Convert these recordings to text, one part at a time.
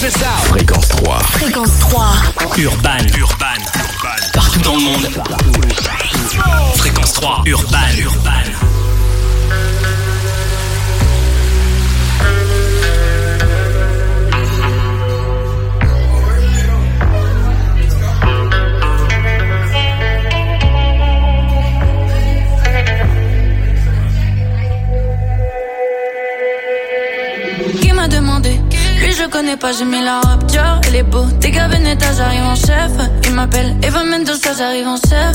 this out. Fréquence 3. Fréquence 3. Urban. Partout dans le monde. Fréquence 3. Urban. Qui m'a demandé? Lui je connais pas, j'ai mis la rap Dior. Elle est beau, t'es gars Veneta, j'arrive en chef. Il m'appelle Eva Mendoza, j'arrive en chef.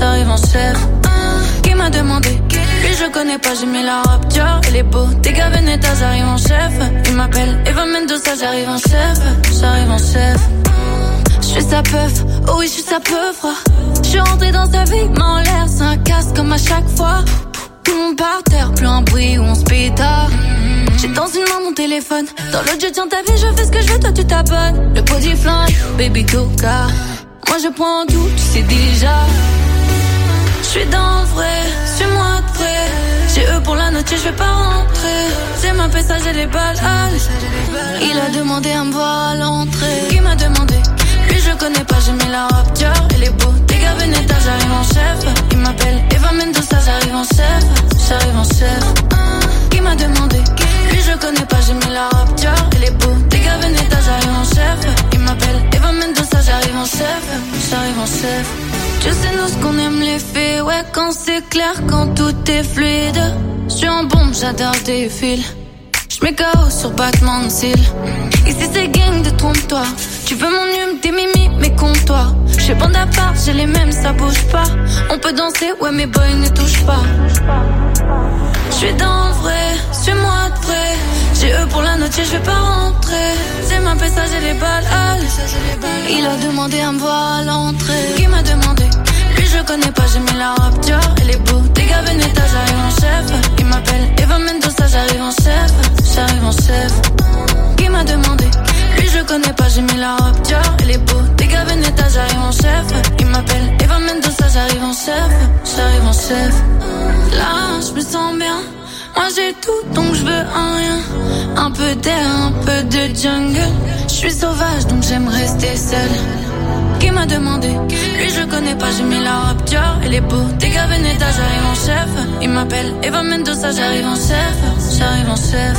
Qui m'a demandé? Lui je connais pas, j'ai mis la rap Dior. Elle est beau, t'es gars Veneta, j'arrive en chef. Il m'appelle Eva Mendoza, j'arrive en chef. J'suis sa peuf, oh oui j'suis sa peuf. J'suis rentré dans sa vie, mais en l'air c'est un casse comme à chaque fois. Tout le monde par terre, plus un bruit où on se pétard. J'ai dans une main mon téléphone, dans l'autre je tiens ta vie, je fais ce que je veux, toi tu t'abonnes. Le body flingue, baby coca. Moi je prends tout, tu sais déjà. J'suis dans le vrai, suis-moi de près. J'ai eux pour la note, je vais pas rentrer. C'est ma paix, ça j'ai les balles. Il a demandé à me voir à l'entrée. Qui m'a demandé? Lui je connais pas, j'ai mis la rap Dior. Elle est beau, t'es gars Veneta, j'arrive en chef. Il m'appelle Eva Mendoza, j'arrive en chef. Qui m'a demandé? Lui je connais pas, j'ai mis la rap Dior. Elle est beau, t'es gars Veneta, j'arrive en chef. Il m'appelle Eva Mendoza, j'arrive en chef. Tu sais nous ce qu'on aime les filles. Ouais quand c'est clair, quand tout est fluide. J'suis en bombe, j'adore tes fils. J'mets KO sur battement de cils. Ici c'est gang de trompe-toi. Tu veux mon hume, tes mimi, mais compte-toi. J'fais bande à part, j'ai les mêmes, ça bouge pas. On peut danser, ouais mes boys ne touchent pas. J'suis dans le vrai, suis-moi de près. J'ai eux pour la note, je vais pas rentrer. C'est ma paix, ça j'ai les balles. Il a demandé à me voir à l'entrée. Qui m'a demandé? Lui je connais pas, j'ai mis la rap Dior. Elle est beau, t'es gars Veneta, j'arrive en chef. Il m'appelle Eva Mendoza, j'arrive en chef. Qui m'a demandé? Lui je connais pas, j'ai mis la rap Dior. Elle est beau, t'es gars Veneta, j'arrive en chef. Il m'appelle Eva Mendoza, j'arrive en chef. Là je me sens bien. Moi j'ai tout donc je veux un rien. Un peu d'air, un peu de jungle. Je suis sauvage donc j'aime rester seule. Qui m'a demandé? Lui je connais pas, j'ai mis la rap Dior. Elle est beau, t'es gars Veneta, j'arrive en chef. Il m'appelle Eva Mendoza, j'arrive en chef.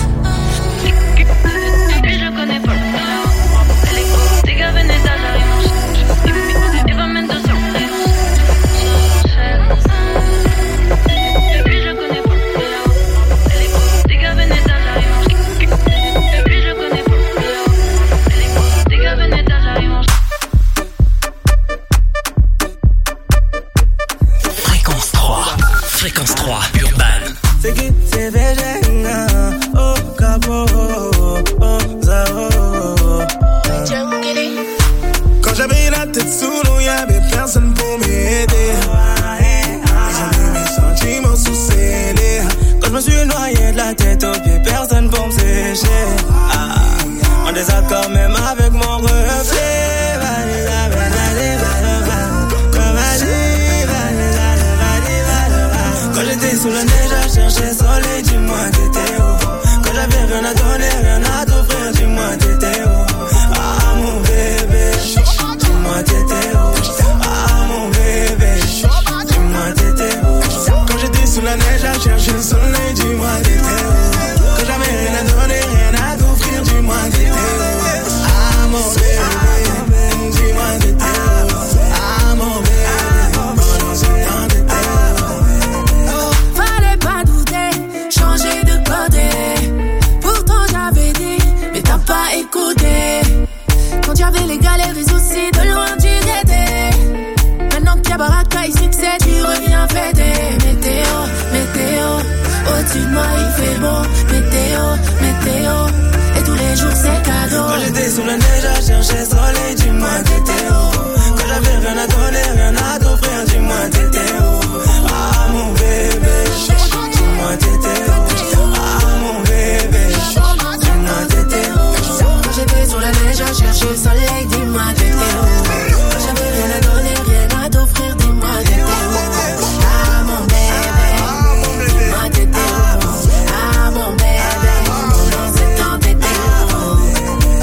Lui je connais pas. Elle est beau, t'es gars Veneta, j'arrive en chef. Eva Mendoza, j'arrive en chef. Lui je connais pas. Elle est beau, t'es gars Veneta, j'arrive en chef. Lui je connais pas. Elle est beau, t'es gars Veneta, j'arrive en chef. Fréquence 3, Urban. Take it to Virginia, oh,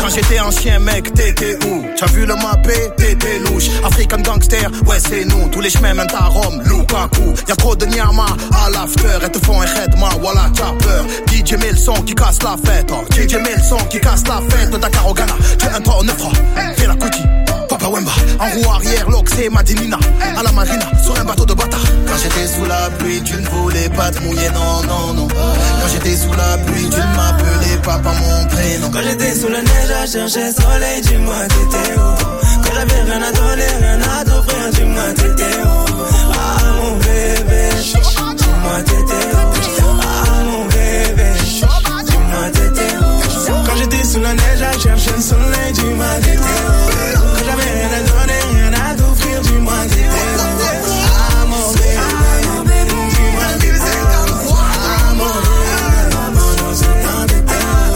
Quand j'étais un chien mec, t'étais où? T'as vu le mappé? T'étais louche. African gangster, ouais c'est nous. Tous les chemins mènent à Rome, Lukaku. Y'a trop de nyama à l'after. Elles te font un khedma, voilà t'as peur. DJ met le son qui casse la fête. DJ met le son qui casse la fête. Dakar au Ghana, tu es un 3 au 9 fais la cookie. Papa Wemba, en roue arrière, l'Oxé, Madinina. À la marina, sur un bateau de bâtard. Quand j'étais sous la pluie, tu ne voulais pas te mouiller, non, non, non. Quand j'étais sous la pluie, tu ne m'appelais pas par mon prénom. Quand j'étais sous la neige à chercher soleil, dis-moi t'étais où? Quand j'avais rien à donner, rien à t'offrir, dis-moi t'étais où? Ah mon bébé, dis-moi t'étais où? Ah mon bébé, dis-moi t'étais où? Quand j'étais sous la neige à chercher le soleil, dis-moi t'étais où? Quand j'avais rien à donner, rien à t'offrir, dis-moi t'étais où? Ah mon bébé, dis-moi t'étais où? Ah mon bébé, non, c'est tant d'été.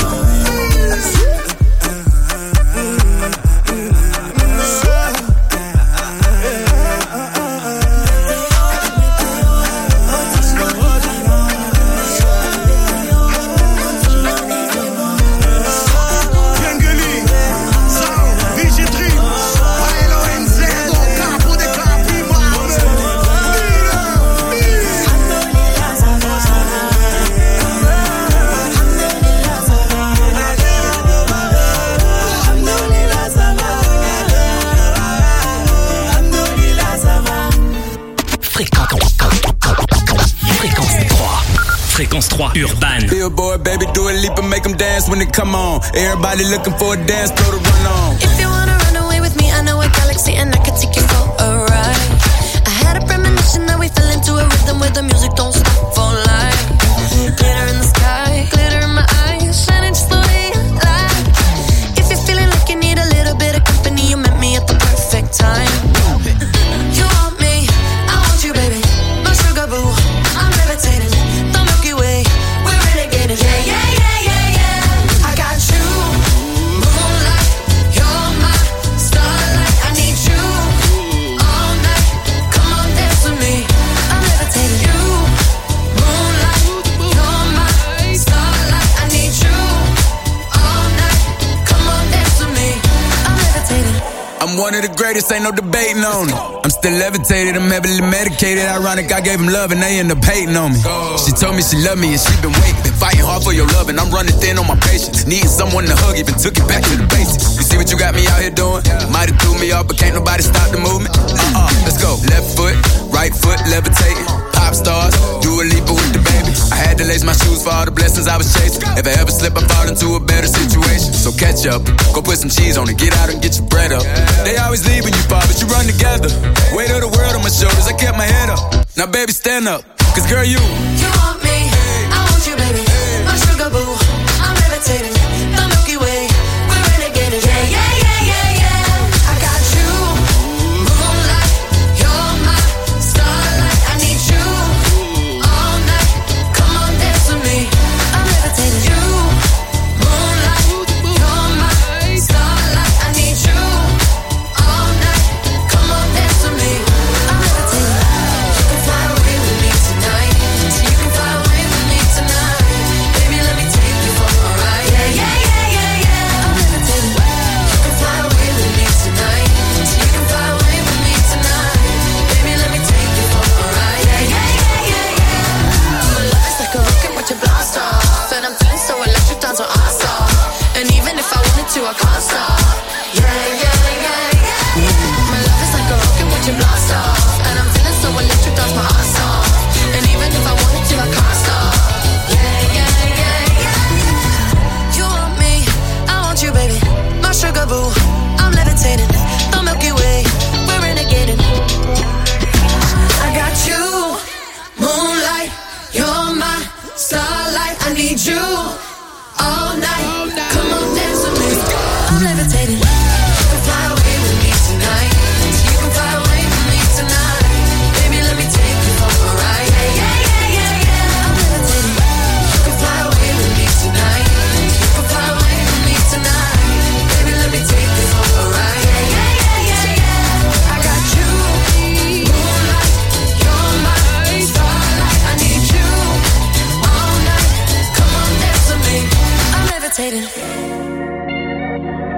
Fréquence 3 Urban. Billboard, baby, do a leap and make them dance when they come on. Everybody looking for a dance, throw the run on. If you wanna run away with me, I know a galaxy and I could take you for a ride. I had a premonition that we fell into a rhythm where the music don't stop for life. Glitter in the sky, glitter in my eyes, shining just the way I like. If you're feeling like you need a little bit of company, you met me at the perfect time. You want me, I want you, baby. My sugar boo, I'm levitating. The Milky Way, we're renegading. Yeah, yeah, yeah, yeah, yeah. I got you, moonlight. You're my starlight. I need you all night. Come on, dance with me. I'm levitating. You, moonlight. You're my starlight. I need you all night. Come on, dance with me. I'm levitating. I'm one of the greatest, ain't no debating on it. I'm still levitated, I'm heavily medicated. Ironic, I gave him love and they end up hating on me. She told me she loved me and she been waiting. Been fighting hard for your love and I'm running thin on my patience. Needing someone to hug, even took it back to the basics. You see what you got me out here doing? Might have threw me off, but can't nobody stop the movement. Let's go. Left foot, right foot, levitating. Pop stars, do a leap with the baby. I had to lace my shoes for all the blessings I was chasing. If I ever slip, I fall into a better situation. So catch up, go put some cheese on it, get out and get your bread up. They always leave when you fall, but you run together. Weight of the world on my shoulders, I kept my head up. Now baby, stand up, cause girl, you want me, I want you, baby. My sugar boo, I'm levitating. The Milky Way, we're renegading. Yeah, yeah, yeah, yeah, yeah. I got you, moonlight. You're my starlight. I need you all night. Come on, dance with me. I'm levitating. You, moonlight. You're my starlight. I need you all night. Come on, dance with me. I'm levitating. You can fly away with me tonight. So you can fly away with me tonight. Baby, let me take you for a ride. Yeah, yeah, yeah, yeah, yeah. I'm levitating. You can fly away with me tonight. So you can fly away with me tonight. Baby, let me take you for a ride. Yeah, yeah, yeah, yeah, yeah. My love is like a rocket with your blast off, and I'm feeling so electric, dance on our stop. And even if I wanted to, I can't stop. Yeah, yeah, yeah, yeah. My love is like a rocket with your blast off, and I'm feeling so electric, dance my ass off. And even if I wanted to, I can't stop. Yeah, yeah, yeah, yeah. You want me, I want you, baby. My sugar boo, I'm levitating. The Milky Way, we're renegading. I got you, moonlight. You're my starlight. I need you all night. Come on, dance with me. I'm levitating. You can fly away with me tonight. So you can fly away with me tonight. Baby, let me take you for a ride. Yeah, yeah, yeah, yeah, yeah. I'm levitating. You can fly away with me tonight. You can fly away with me tonight. Baby, let me take you for a ride. Yeah, yeah, yeah, yeah, yeah. I got you, moonlight. You're my starlight. I need you all night. Come on, dance with me. I'm levitating.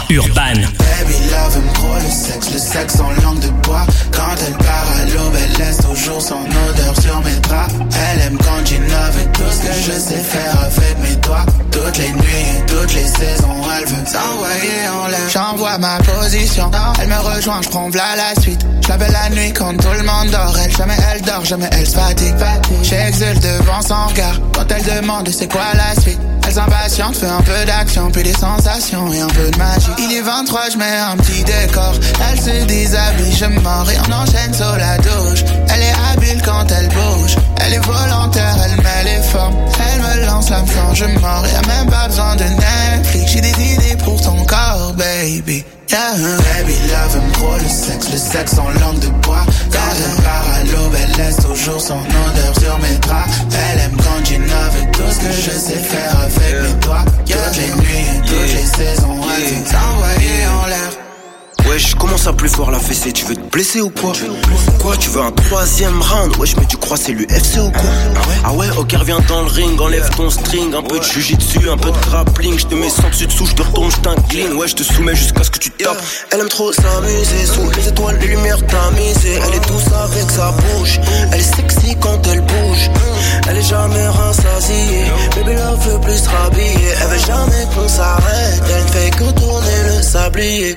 Urban. Baby love aime trop le sexe en langue de bois. Quand elle part à l'aube, elle laisse toujours son odeur sur mes draps. Elle aime quand j'innove et tout ce que je sais faire avec mes doigts. Toutes les nuits et toutes les saisons, elle veut s'envoyer en l'air. J'envoie ma position, elle me rejoint, je prends v'là la suite. Je l'appelle la nuit quand tout le monde dort. Elle dort, jamais elle se fatigue. J'exulte devant son regard quand elle demande c'est quoi la suite. Elle s'impatiente, fait un peu d'action, puis des sensations et un peu de magie. Il est 23, je mets un petit décor. Elle se déshabille, je mords et on enchaîne sur la douche. Elle est habile quand elle bouge. Elle est volontaire, elle met les formes. Elle me lance la flamme, je mords. Y'a même pas besoin de Netflix. J'ai des idées pour ton corps, baby. Yeah. Baby love aime trop le sexe en langue de bois. Quand elle part à l'aube, elle laisse toujours son odeur sur mes draps. Elle aime quand j'innove et tout ce que je sais faire avec mes doigts. Toutes les nuits et toutes les saisons, elle veut s'envoyer en l'air. Wesh, commence à plus fort la fessée, tu veux te blesser ou quoi? Quoi, tu veux un troisième round? Wesh, mais tu crois c'est l'UFC ou quoi? Ah ouais, ok, reviens dans le ring, enlève ton string. Un peu de jujitsu, un peu de grappling. Je te mets sans dessus dessous, je te retourne, je t'incline. Ouais, je te soumets jusqu'à ce que tu tapes. Elle aime trop s'amuser, sous les étoiles, les lumières tamisées. Elle est douce avec sa bouche, elle est sexy quand elle bouge. Elle est jamais rassasiée, baby love veut plus se rhabiller. Elle veut jamais qu'on s'arrête, elle ne fait que tourner le sablier.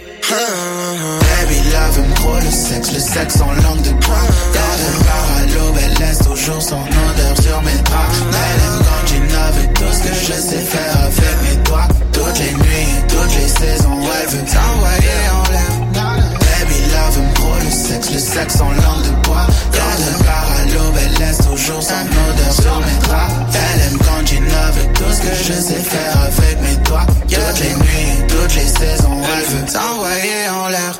Baby love aime trop le sexe en langue de bois. Quand elle part à l'aube, elle laisse toujours son odeur sur mes draps. Elle aime quand j'innove et tout ce que je sais faire avec mes doigts. Toutes les nuits et toutes les saisons, elle veut s'envoyer en l'air. Baby love aime trop le sexe en langue de bois. Quand elle part à l'aube, elle laisse toujours son odeur sur mes draps. Elle aime quand j'innove et tout ce que je sais faire avec mes doigts. Toutes les nuits et toutes les saisons, elle veut s'envoyer en l'air.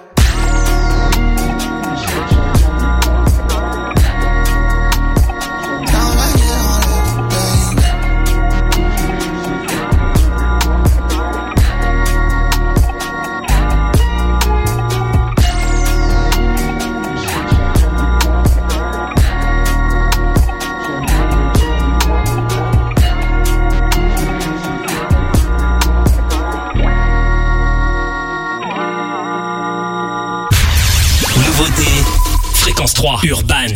Fréquence 3, Urban.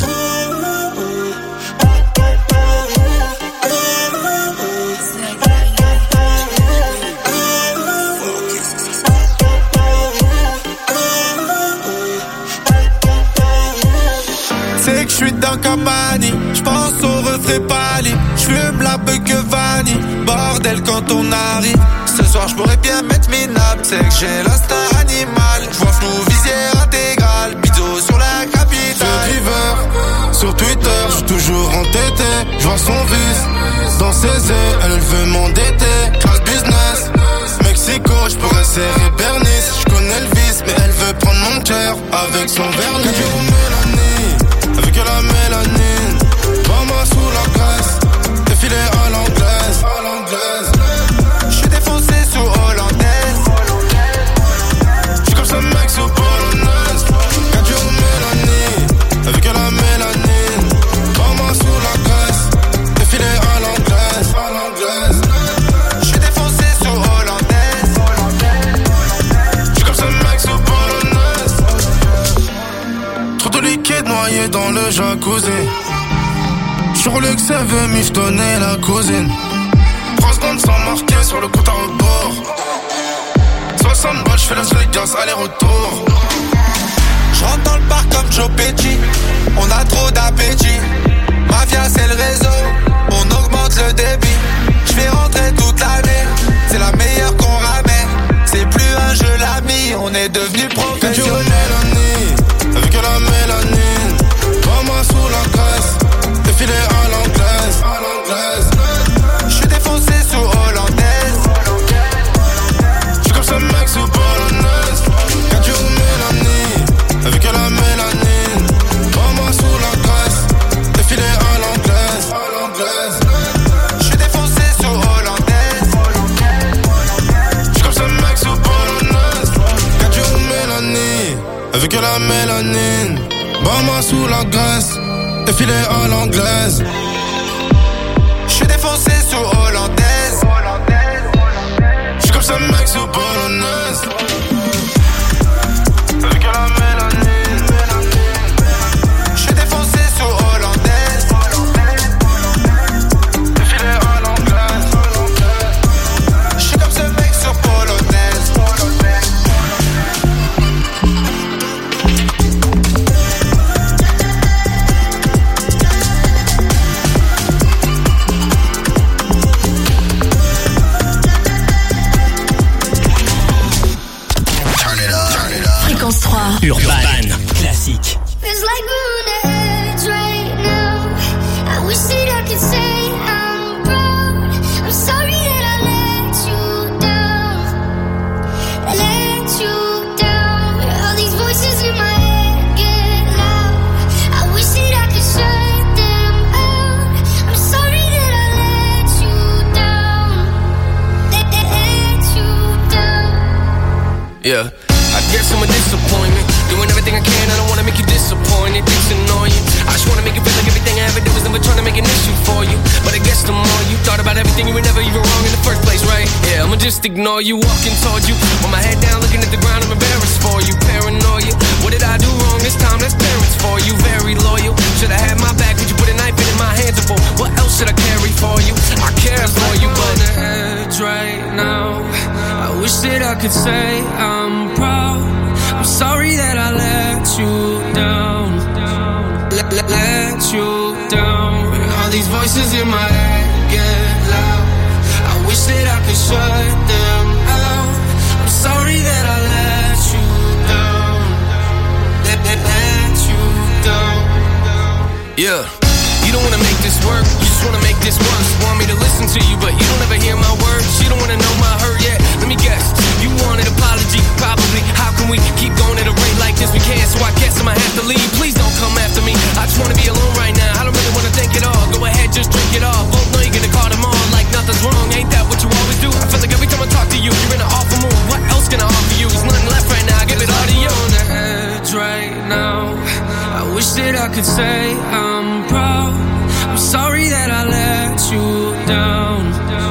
C'est que je suis dans Cabani, je pense au refrain pâli, je fume la beuh que vanille, bordel quand on arrive. Ce soir je pourrais bien mettre mes nappes, c'est que j'ai l'instinct animal. Je vois flou, visière intégrale, bido sur la capitale. Je driver sur Twitter, je suis toujours entêté. Je vois son vice dans ses ailes, elle veut m'endetter. Class business, Mexico, je pourrais serrer Bernice. Je connais le vice, mais elle veut prendre mon cœur avec son vernis. Que du Mélanie, avec la mélanine, pas sous la glace, défilé à l'anglaise. J'suis défoncé sous hollandaise, j'suis comme ce mec sous polonaise. Cadio Mélanie, avec la mélanine, pas sous la glace, défilé à l'anglaise. J'suis défoncé sous hollandaise, j'suis comme ce mec sous polonaise. Trop de liquide noyé dans le jacuzzi. Sur le que ça veut michetonner la cousine. 3 secondes sans marquer sur le compte à rebours. 60 balles, j'fais Las Vegas, aller-retour. J'rentre dans le bar comme Joe Pesci, on a trop d'appétit. Mafia c'est le réseau, on augmente le débit. J'fais rentrer toute l'année, c'est la meilleure qu'on ramène. C'est plus un jeu l'ami, on est devenu professionnel. Mélanie, avec la mélanine, pas sous la graisse, défilé à l'anglaise. J'suis défoncé sous hollandaise, J'suis comme ce mec sous polonaise. Cadio Mélanie, avec la mélanine, pas sous la graisse, défilé à l'anglaise. j'suis défoncé sous hollandaise, J'suis comme ce mec sous polonaise. Cadio Mélanie, avec la mélanine, pas sous la graisse, défilé à l'anglaise. j'suis défoncé sous hollandaise, J'suis comme ce mec sous polonaise. Turn it up. Fréquence 3. Urban Classique. Feels like we're on the edge right now. I wish that I could say I'm proud. I'm sorry that I let you down. Let you down. All these voices in my head get loud. I wish that I could shut them out. I'm sorry that I let you down. Let you down. Yeah, I guess I'm a disappointment. Doing everything I can, I don't wanna make you disappointed. It's annoying. I just wanna make you feel like everything I ever did was never trying to make an issue for you. But I guess the more you thought about everything, you were never even wrong in the first place, right? Yeah, I'ma just ignore you, walking toward you. With my head down, looking at the ground, I'm embarrassed for you. Paranoia, what did I do wrong this time? That's parents for you, very loyal. Should've had my back, would you put a knife in my hands before? What else should I carry for you? I care for you, but on the edge right now. I wish that I could say I'm proud. I'm sorry that I let you down. Let you down. All these voices in my head get loud. I wish that I could shut them out. I'm sorry that I let you down. Let you down. Yeah. You don't wanna make this work, you just wanna make this worse. Want me to listen to you, but you don't ever hear my words. You don't wanna know my hurt yet. Let me guess, you want an apology, probably. How can we keep going at a rate like this? We can't, so I guess I'ma have to leave. Please don't come after me. I just wanna be alone right now. I don't really wanna think it all. Go ahead, just drink it all. Both know you're gonna call them all like nothing's wrong. Ain't that what you always do? I feel like every time I talk to you, you're in an awful mood. What else can I offer you? There's nothing left right now. I give it all to you. On the edge right now. I wish that I could say I'm proud. I'm sorry that I let you down.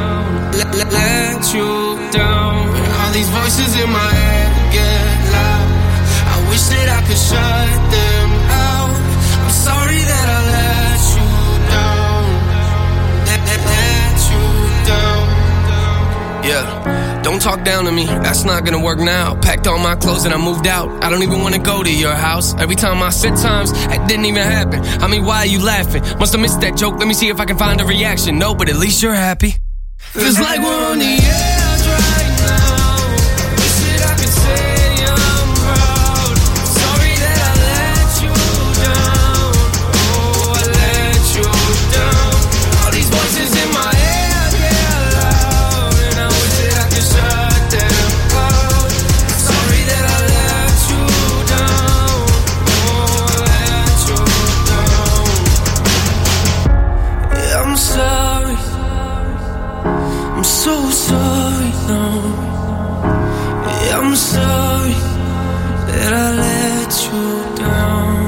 Let you down. All these voices in my head get loud. I wish that I could shut them out. I'm sorry that I let you down. Let you down. Yeah, don't talk down to me, that's not gonna work now. Packed all my clothes and I moved out. I don't even wanna go to your house. Every time I said times, that didn't even happen. I mean, why are you laughing? Must have missed that joke, let me see if I can find a reaction. No, but at least you're happy. Feels like we're on the edge right now. Wish that I could say I'm proud. Sorry that I let you down. Oh, I let you down. All these voices in my head get loud, and I wish that I could shut them out. Sorry that I let you down. Oh, I let you down. Yeah, I'm sorry. I'm so sorry now. Yeah, I'm sorry that I let you down.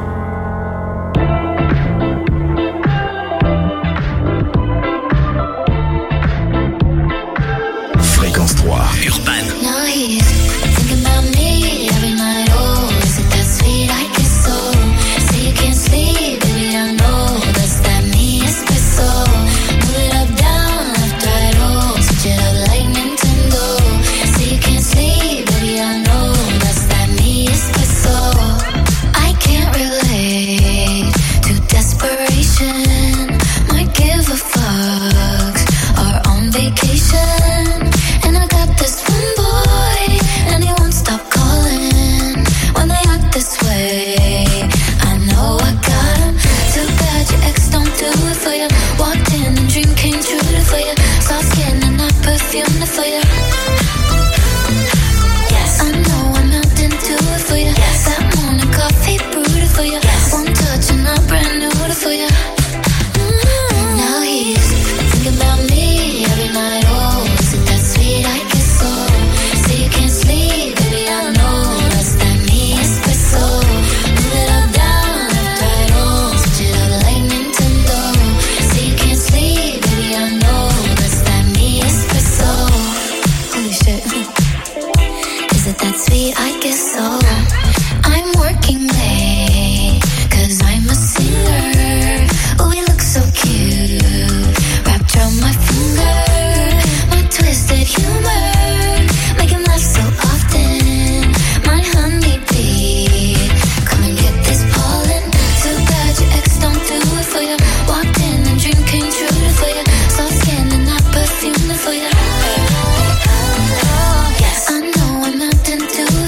Fréquence 3. Urban. Now he's thinking about me every night. Oh, is it that sweet? I guess so. Say you can't sleep, baby, I know. That's that me espresso. Move it up, down, left, right, oh. Switch it up like Nintendo. Say you can't sleep, baby, I know. That's that me espresso. I can't relate to desperation. Might give a fucks. Are on vacation. And I got this one boy, and he won't stop calling when they act this way. I know I got him. Too bad your ex don't do it for you. Walked in and dream came true for you. Soft skin and that perfume for you. Yes, I know I'm out to do it for you. Yes, that morning coffee brewed for you. Yes, one touch and I'm brand new for you. Now he's thinking about me every night. Oh, is it that sweet? I guess so. Say you can't sleep, baby, I know. That's that me espresso. Move it up, down, left, right, oh. Switch it up like Nintendo. Say you can't sleep, baby, I know. That's that me espresso. Holy shit. Is it that sweet? I guess so. I'm working late, 'cause I'm a singer. Oh, we look so cute. Wrapped around my finger. My twisted humor. Make him laugh so often. My honeybee. Come and get this pollen. Too bad your ex don't do it for you. Walked in and dream came true for you. Soft skin and that perfume for you. Yes, I know I'm out to do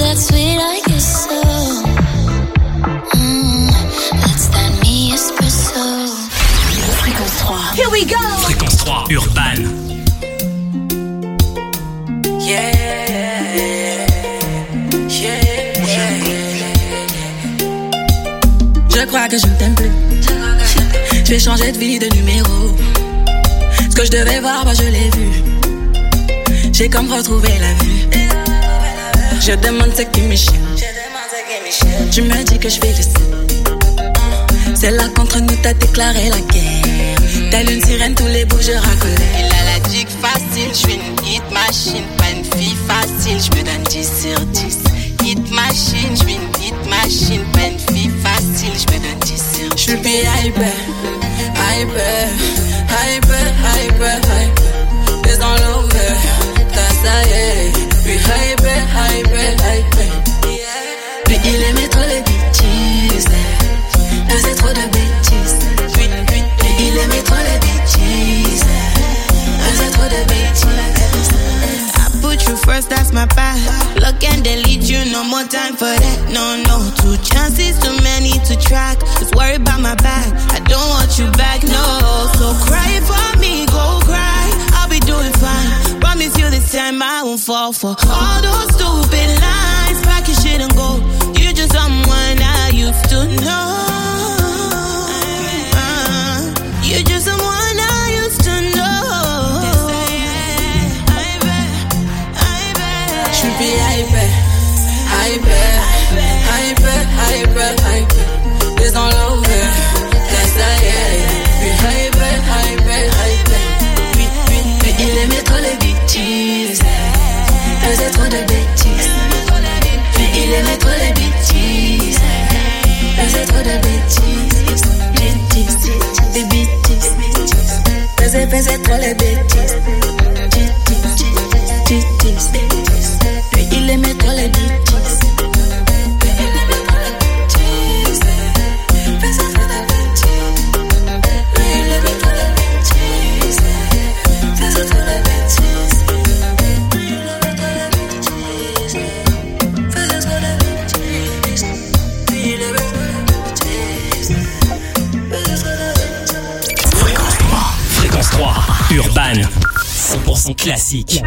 that sweet I guess so. That's that me espresso. Fréquence 3. Here we go. Fréquence 3, Urban. Je crois que je ne t'aime plus. Je vais changer de vie, de numéro. Ce que je devais voir, bah je l'ai vu. J'ai comme retrouvé la vue. Je demande ce qui m'échappe. Tu me dis que je fais le seul. C'est là qu'entre nous t'as déclaré la guerre. Telle une sirène, tous les bouts je racolais. Il a la dick facile, je suis une hit machine. Pas une fille facile, je me donne 10 sur 10. Hit machine, je suis une hit machine. Pas une fille facile, je me donne 10 sur 10. Je suis hyper, hyper, hyper, hyper, hyper. It's all over, that's ça y est. Puis hyper, hyper, hyper. Puis il aimait trop les bêtises. Faisait trop de bêtises. Puis il aimait trop les bêtises. Faisait trop de bêtises. I put you first, that's my path. Look and delete you, no more time for that. No, no, 2 chances, too many to track. Just worry about my back, I don't want you back, no. So cry for me, go cry, I'll be doing fine. Promise you this time I won't fall for all those stupid lies. Pack your shit and go, you're just someone I used to know. You're just someone I used to know. Je suis hyper, hyper, hyper, hyper, hyper. It's all over, that's ça y est. Puis hyper, hyper, hyper. Puis il aimait trop les bêtises. Faisait trop de bêtises. Puis il aimait trop les bêtises. Faisait trop de bêtises. Bêtises, des bêtises. Faisait trop les bêtises. Bêtises. Puis il aimait trop les bêtises. Fréquence 3, Urban. 100% classique.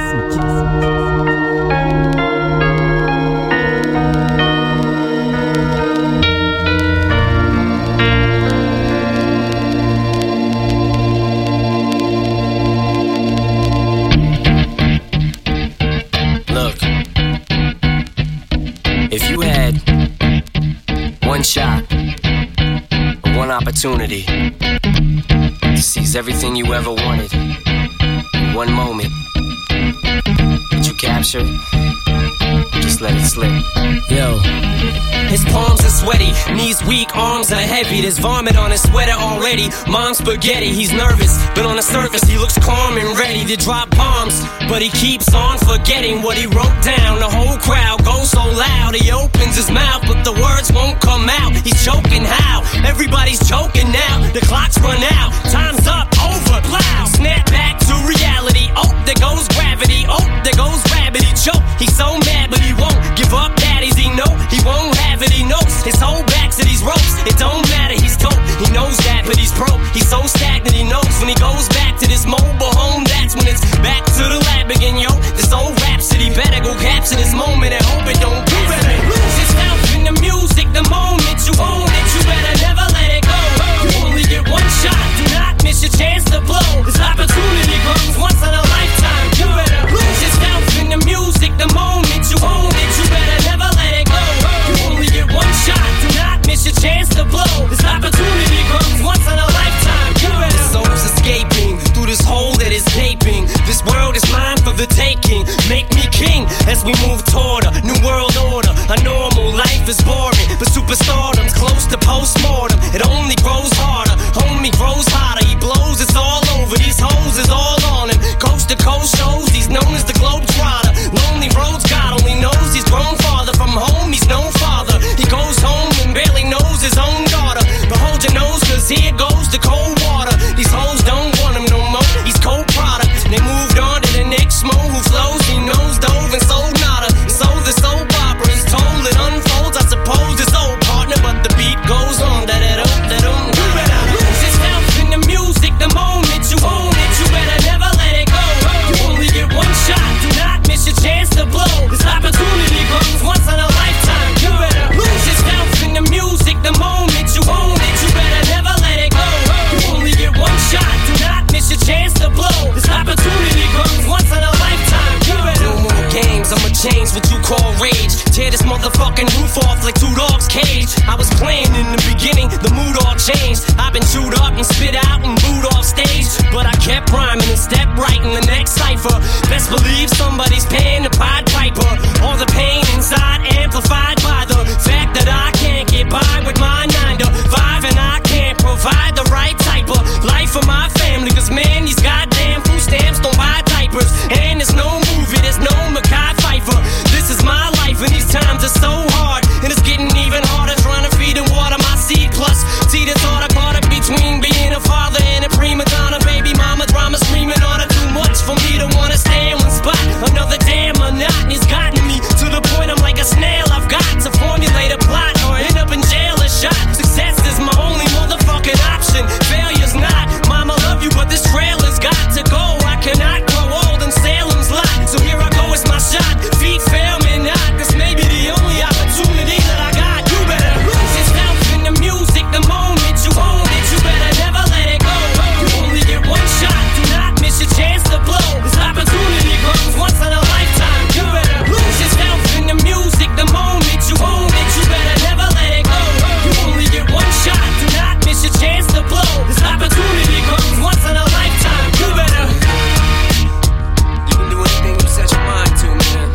Look, if you had one shot, one opportunity to seize everything you ever wanted in one moment, that you captured, just let it slip. Yo. His palms are sweaty, knees weak, arms are heavy. There's vomit on his sweater already. Mom's spaghetti, he's nervous, but on the surface he looks calm and ready to drop bombs. But he keeps on forgetting what he wrote down. The whole crowd goes so loud, he opens his mouth, but the words won't come out. He's choking how? Everybody's choking now. The clock's run out, time's up, over, plow. Snap back to reality. Oh, there goes gravity. Oh, there goes gravity. Choke. He's so mad, but he won't give up. Daddies, he know he won't have it. He knows his whole back to these ropes. It don't matter, he's dope. He knows that, but he's broke. He's so stagnant, he knows when he goes back to this mobile home. That's when it's back to the lab again, yo. This old rhapsody better go capture this moment and hope it don't do it. Lose yourself in the music the moment you own it. You better never let it go. You only get one shot. Do not miss your chance to blow. This opportunity comes once in a lifetime. You better lose yourself in the music the moment you own it. You better never let it go. You only get one shot. Do not miss your chance to blow. This opportunity comes once in a lifetime. You better. The soul's escaping through this hole that is gaping. This world is mine for the taking. Make me king as we move toward a new world order. A normal life is boring, but superstardom's close to postmortem. It only grows harder, homie grows hotter. He blows, it's all over. These hoes is all on him. Coast to coast shows, he's known as the Globetrotter. Lonely roads, God only knows he's grown farther from home. He's no father. He goes home and barely knows his own daughter. But hold your nose, cause here goes the cold water. These hoes don't want him no more. He's cold product. They moved on to the next mo who flows. He knows dove and sold nada. So the soap opera is I'ma change what you call rage. Tear this motherfucking roof off like two dogs' cage. I was playing in the beginning, the mood all changed. I've been chewed up and spit out and booed off stage, but I kept rhyming and stepped right in the next cipher. Best believe somebody's paying the Pied Piper. All the pain inside amplified by the fact that I can't get by with my 9 to 5, and I can't provide the right type of life for my family. Cause man, these goddamn food stamps don't buy diapers, and there's no movie, there's no Mekhi Phifer. This is my life and these times are so hard, and it's getting even harder trying to feed and water my seed. Plus, see the thought I caught up between being a father and a prima donna. Baby mama drama screaming on her, too much for me to wanna stay in one spot. Another damn monotony's gotten me to the point I'm like a snail. I've got to formulate a plot or end up in jail or shot. Success is my only motherfucking option. Failure's not. Mama love you, but this trailer's got to go. I cannot grow old in Salem's lot. So here I go, it's my shot. Feet fail me not. This may be the only opportunity that I got. You better lose yourself in the music the moment you own it. You better never let it go. You only get one shot. Do not miss your chance to blow. This opportunity comes once in a lifetime. You better lose yourself in the music the moment you own it. You better never let it go. You only get one shot. Do not miss your chance to blow. This opportunity comes once in a lifetime. You better. You can do anything you set your mind to, man.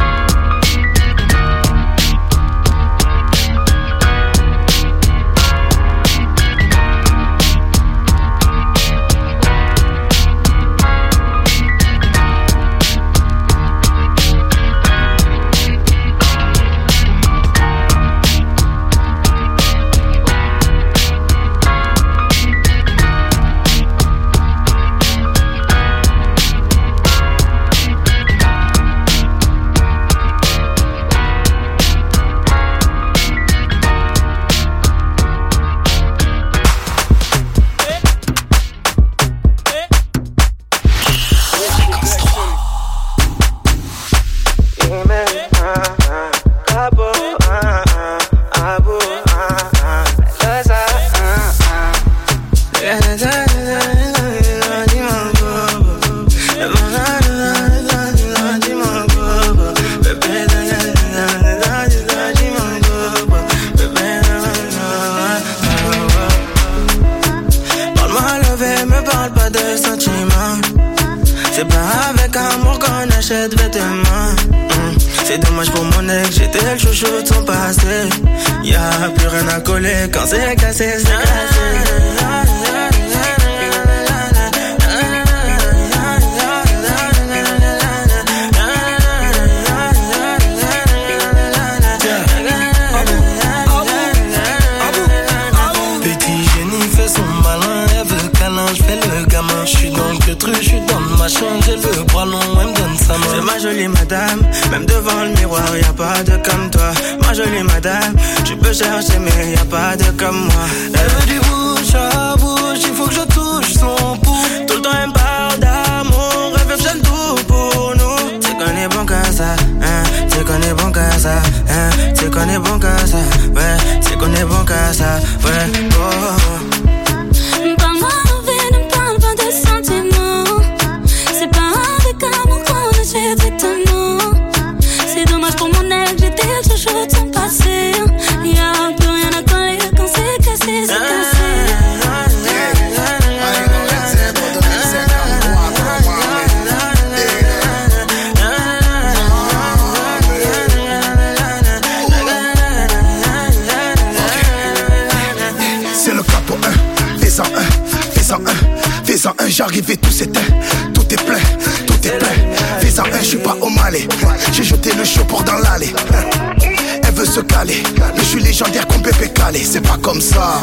C'est pas avec amour qu'on achète vêtements. C'est dommage pour mon ex, j'étais le chouchou de son passé. Y'a plus rien à coller quand c'est cassé, c'est cassé. J'suis dans le truc, j'suis dans le machin, j'ai le bras long, elle me donne sa main. C'est ma jolie madame, même devant le miroir, y'a pas de comme toi. Ma jolie madame, tu peux chercher mais y'a pas de comme moi. Elle veut du bouche à bouche, il faut que je touche son pouls. Tout le temps elle me parle d'amour, elle veut faire le tout pour nous. C'est qu'on est bon qu'à ça, hein, c'est qu'on est bon qu'à ça, hein, c'est qu'on est bon qu'à ça, ouais, c'est qu'on est bon qu'à ça, ouais, oh. C'est dommage pour mon ex, j'étais le chouchou de son passé. Y'a plus rien à coller quand c'est cassé, c'est cassé. C'est le capo 1, fais-en un, fais-en un, fais-en un, j'arrive et tout s'éteint, tout est plein, tout est plein. Fais-en un, j'suis pas au Malais, j'ai jeté le show pour dans l'allée. Elle veut se caler, je suis légendaire comme Pépé Calé, c'est pas comme ça.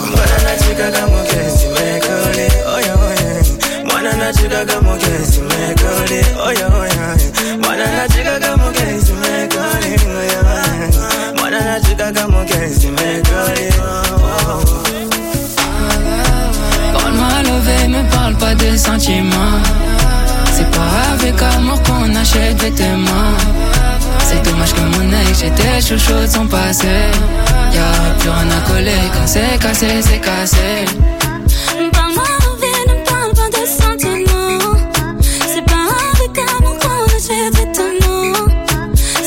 Quand m'a levé, me parle pas de sentiments. C'est pas avec amour qu'on achète vêtements. C'est dommage que mon ex, j'étais chouchou de son passé. Y'a plus rien à coller quand c'est cassé, c'est cassé. Parle-moi envie, ne parle pas de sentiments. C'est pas avec amour qu'on achète vêtements.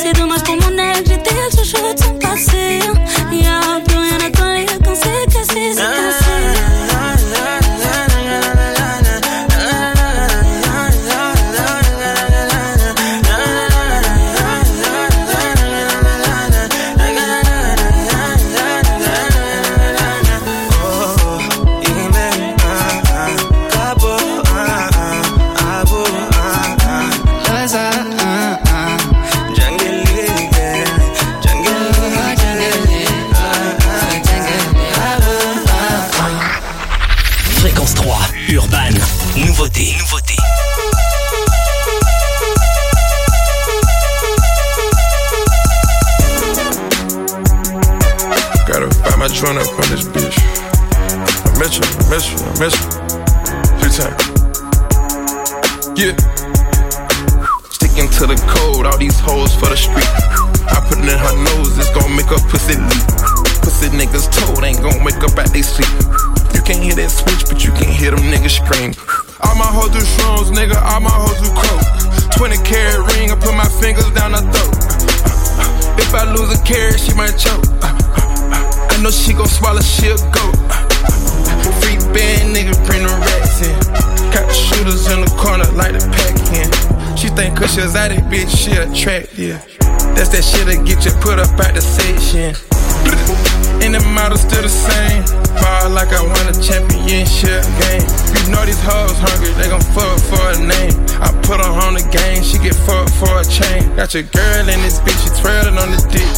my joint up on this bitch. I miss you. 3 times. Yeah. Sticking to the code, all these hoes for the street. I put it in her nose, it's gon' make her pussy leak. Pussy niggas told ain't gon' wake up at they sleep. You can't hear that switch, but you can hear them niggas scream. All my hoes do shrooms, nigga, all my hoes do coke. 20-carat ring, I put my fingers down her throat. If I lose a carat, she might choke. I know she gon' swallow, she'll go. Free band, nigga, bring the rats in. Got the shooters in the corner like the pack in. She think cause she's out that bitch, she attractive. That's that shit that get you put up at the section. And the model still the same. Ball like I won a championship game. You know these hoes hungry, they gon' fuck for a name. I put her on the game, she get fucked for a chain. Got your girl in this bitch, she twirling on the dick.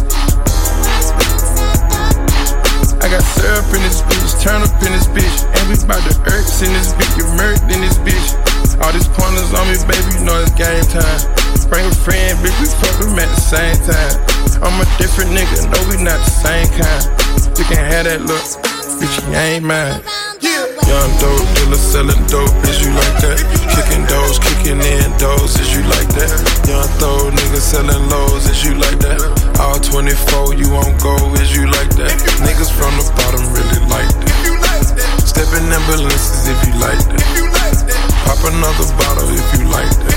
I got syrup in this bitch, turn up in this bitch. And we bout the irks in this bitch, get murked in this bitch. All these pointers on me, baby, you know it's game time. Bring a friend, bitch, we fuck them at the same time. I'm a different nigga, no, we not the same kind. You can have that look, bitch, you ain't mine. Young dope dealer selling dope, is you like that? Kicking doors, kicking in doors, is you like that? Young throw niggas selling lows, is you like that? All 24, you won't go, is you like that? Niggas from the bottom really like that. Step in ambulances if you like that. Pop another bottle if you like that.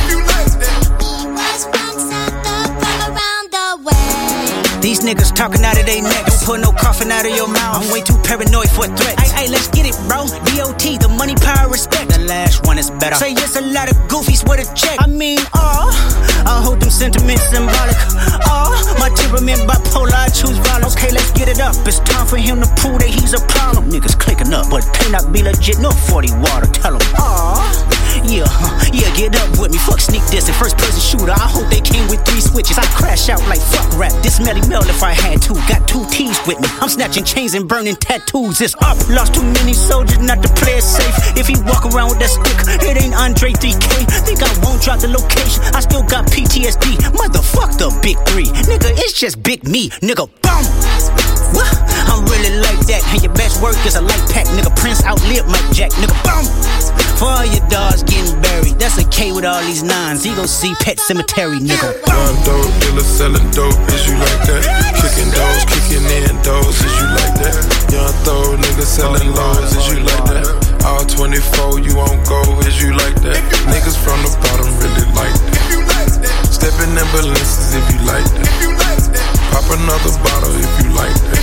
These niggas talking out of their neck. Don't put no coughing out of your mouth. I'm way too paranoid for a threat. Ay, let's get it, bro. DOT, the money, power, respect. The last one is better. Say yes, a lot of goofies with a check. I mean, I hold them sentiments symbolic. My temperament bipolar, I choose violence. Okay, let's get it up. It's time for him to prove that he's a problem. Niggas clicking up, but they not be legit. No 40 water, tell him. Yeah, get up with me. Fuck sneak diss and first person shooter. I hope they came with 3 switches. I crash out like fuck rap. This Melly Mel if I had to. Got 2 T's with me. I'm snatching chains and burning tattoos. It's up. Lost too many soldiers not to play it safe. If he walk around with that stick, it ain't Andre 3K. Think I won't drop the location. I still got PTSD. Motherfuck the big 3. Nigga, it's just big me. Nigga, boom. I'm really like that. And your best work is a light pack. Nigga, Prince outlived Mike Jack. Nigga, boom. For all your dogs getting buried. That's a K with all these 9s. He gon' see Pet Cemetery, nigga. Young dope dealer selling dope, is you like that? Kicking doors, kicking in doors, is you like that? Young throw niggas selling lows, is you like that? All 24, you won't go, is you like that? Niggas from the bottom really like that. Step in ambulances if you like that. Pop another bottle if you like that.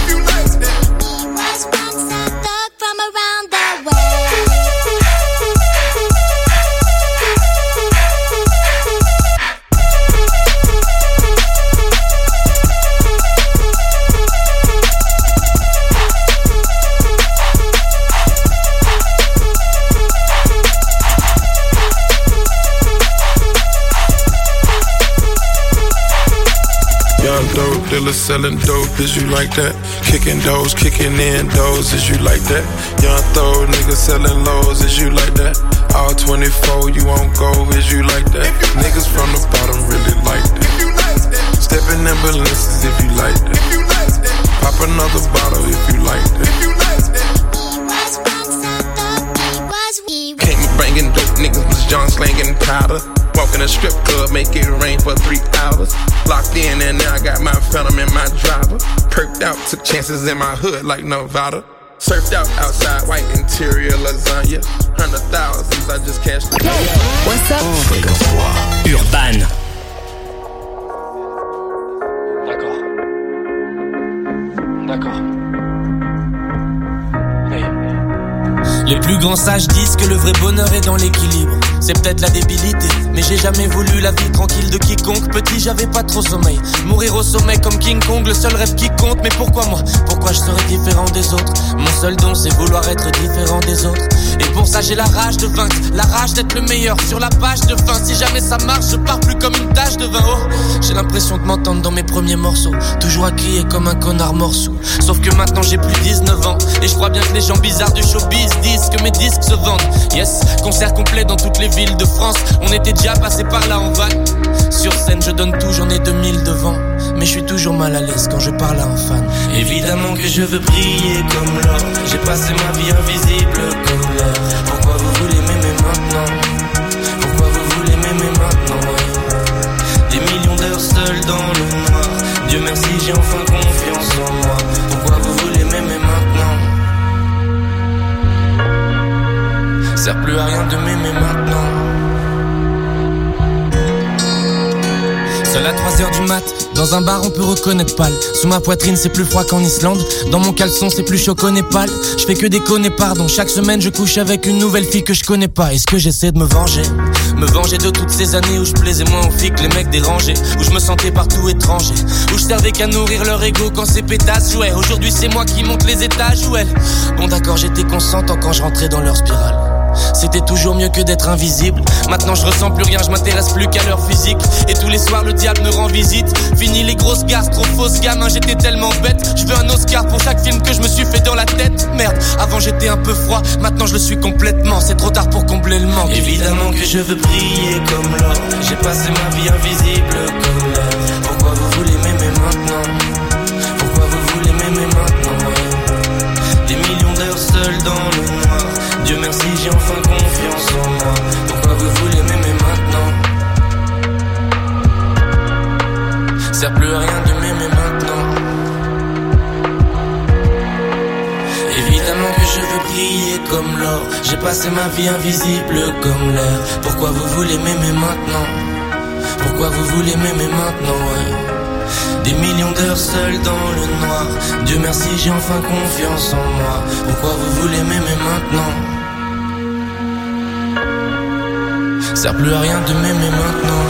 From around the way. Dope dealer selling dope, is you like that? Kicking doors, kicking in doors, is you like that? Young throw niggas selling lows, is you like that? All 24, you won't go, is you like that? Niggas from the bottom really like that. Step in ambulances if you like that. Pop another bottle if you like that. Came bringing dope, niggas was John slanging powder. Walk in a strip club, make it rain for 3 hours. Locked in and now I got my phantom in my driver. Perked out, took chances in my hood like Nevada. Surfed out outside, white interior lasagna. 100,000s, I just cashed the What's up? Urban. D'accord. Les plus grands sages disent que le vrai bonheur est dans l'équilibre. C'est peut-être la débilité, mais j'ai jamais voulu la vie tranquille de quiconque. Petit, j'avais pas trop sommeil. Mourir au sommet comme King Kong, le seul rêve qui compte. Mais pourquoi moi? Pourquoi je serais différent des autres? Mon seul don, c'est vouloir être différent des autres. Et pour ça, j'ai la rage de vaincre, la rage d'être le meilleur sur la page de fin. Si jamais ça marche, je pars plus comme une tache de vin. Oh, j'ai l'impression de m'entendre dans mes premiers morceaux, toujours à crier comme un connard morceau. Sauf que maintenant j'ai plus 19 ans, et je crois bien que les gens bizarres du showbiz disent que mes disques se vendent. Yes, concert complet dans toutes les villes de France. On était déjà passé par là en van. Sur scène je donne tout, j'en ai 2000 devant. mais je suis toujours mal à l'aise quand je parle à un fan. Évidemment que je veux briller comme l'or. J'ai passé ma vie invisible comme l'air. Pourquoi vous voulez m'aimer maintenant? Pourquoi vous voulez m'aimer maintenant? Des millions d'heures seul dans le noir. Dieu merci, j'ai enfin confiance en moi. Pourquoi vous voulez m'aimer maintenant? Sert plus à rien de m'aimer maintenant. Seul à 3h du mat, dans un bar on peut reconnaître pâle. Sous ma poitrine c'est plus froid qu'en Islande. Dans mon caleçon c'est plus chaud qu'au Népal. Je fais que déconner pardon. Chaque semaine je couche avec une nouvelle fille que je connais pas. Est-ce que j'essaie de me venger? Me venger de toutes ces années où je plaisais moins aux filles que les mecs dérangés. Où je me sentais partout étranger. Où je servais qu'à nourrir leur ego quand ces pétasses jouaient. Aujourd'hui c'est moi qui monte les étages où elles. Bon d'accord j'étais consentant quand je rentrais dans leur spirale. C'était toujours mieux que d'être invisible. Maintenant je ressens plus rien, je m'intéresse plus qu'à leur physique. Et tous les soirs le diable me rend visite. Fini les grosses gares, trop fausses gamin, j'étais tellement bête. Je veux un Oscar pour chaque film que je me suis fait dans la tête. Merde, avant j'étais un peu froid, maintenant je le suis complètement. C'est trop tard pour combler le manque. Évidemment que je veux briller comme l'or. J'ai passé ma vie invisible comme l'air. Pourquoi vous voulez m'aimer maintenant? Pourquoi vous voulez m'aimer maintenant? Des millions d'heures seul dans le noir. Dieu merci, j'ai enfin confiance en moi. Pourquoi vous voulez m'aimer maintenant? Sert plus à rien de m'aimer maintenant. Évidemment que je veux briller comme l'or. J'ai passé ma vie invisible comme l'air. Pourquoi vous voulez m'aimer maintenant? Pourquoi vous voulez m'aimer maintenant, ouais. Des millions d'heures seul dans le noir. Dieu merci, j'ai enfin confiance en moi. Pourquoi vous voulez m'aimer maintenant? Sert plus à rien de m'aimer maintenant.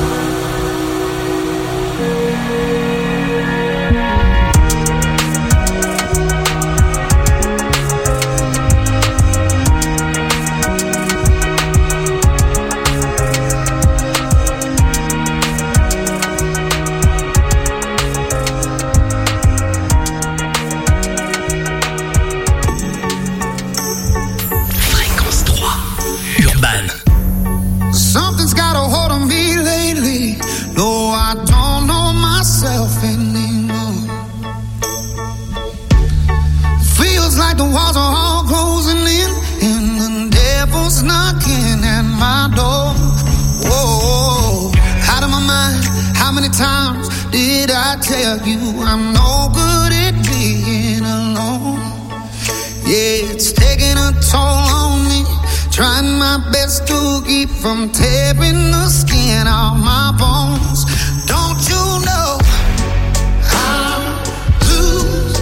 I'm no good at being alone. Yeah, it's taking a toll on me. Trying my best to keep from tearing the skin off my bones. Don't you know I lose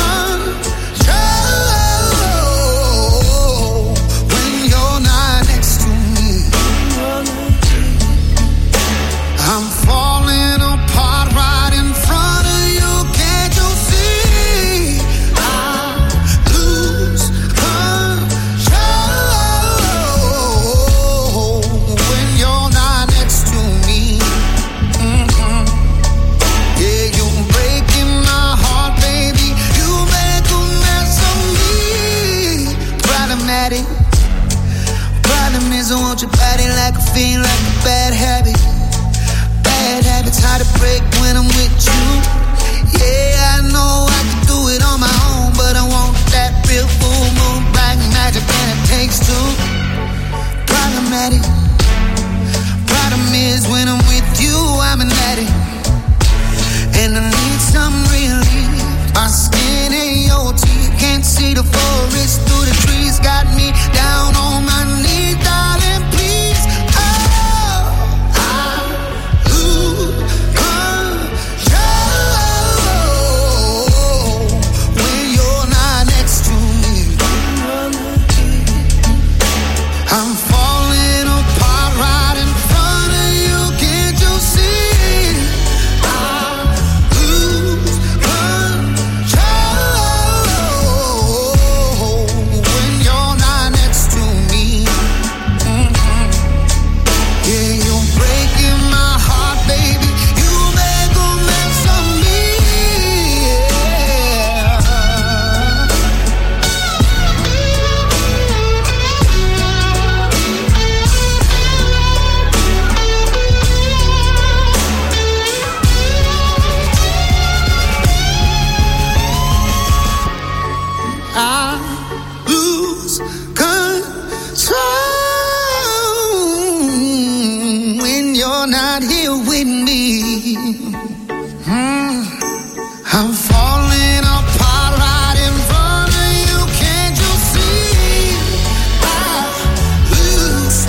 control when you're not next to me? I'm falling apart right in front of you. Can't you see? I lose control when you're not next to me. Mm-hmm. Yeah, you're breaking my heart, baby. You make a mess of me. Problematic. Problem is I want your body like a fiend, like a bad habit. Bad habits hard to break when I'm with you. Yeah, I know I can do it on my own, but I want that real full moon black magic, and it takes two. Problematic. Problem is when I'm with you, I'm an addict, and I need some relief. My skin ain't your teeth, can't see the forest through the trees. Got me down on my knees, darling, please. I'm falling apart right in front of you. Can't you see? I lose I'm falling apart right in front of you. Can't you see? I lose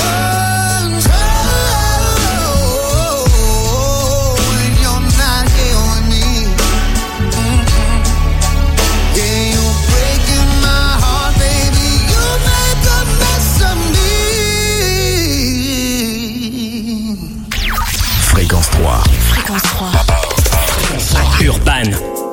control when you're not here with me. Yeah, you're breaking my heart, baby. You make a mess of me. Fréquence 3. Fréquence 3. Urban.